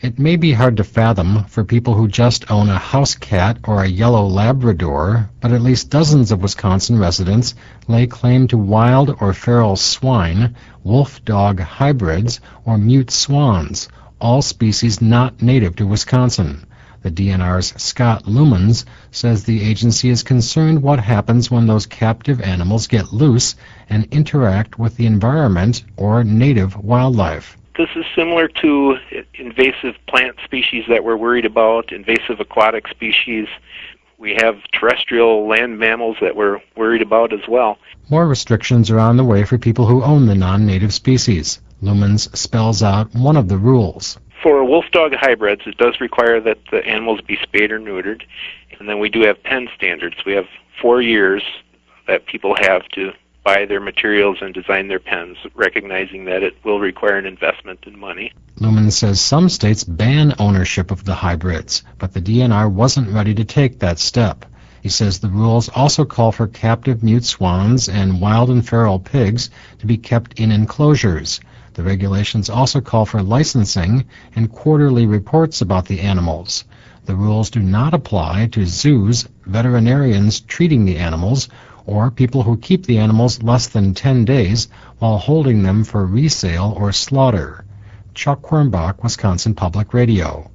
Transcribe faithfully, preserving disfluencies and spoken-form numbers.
It may be hard to fathom for people who just own a house cat or a yellow Labrador, but at least dozens of Wisconsin residents lay claim to wild or feral swine, wolf-dog hybrids, or mute swans, all species not native to Wisconsin. The D N R's Scott Lumens says the agency is concerned what happens when those captive animals get loose and interact with the environment or native wildlife. This is similar to invasive plant species that we're worried about, invasive aquatic species. We have terrestrial land mammals that we're worried about as well. More restrictions are on the way for people who own the non-native species. Lumens spells out one of the rules. For wolf-dog hybrids, it does require that the animals be spayed or neutered. And then we do have pen standards. We have four years that people have to buy their materials and design their pens, recognizing that it will require an investment in money. Lumens says some states ban ownership of the hybrids, but the D N R wasn't ready to take that step. He says the rules also call for captive mute swans and wild and feral pigs to be kept in enclosures. The regulations also call for licensing and quarterly reports about the animals. The rules do not apply to zoos, veterinarians treating the animals, or people who keep the animals less than ten days while holding them for resale or slaughter. Chuck Quirmbach, Wisconsin Public Radio.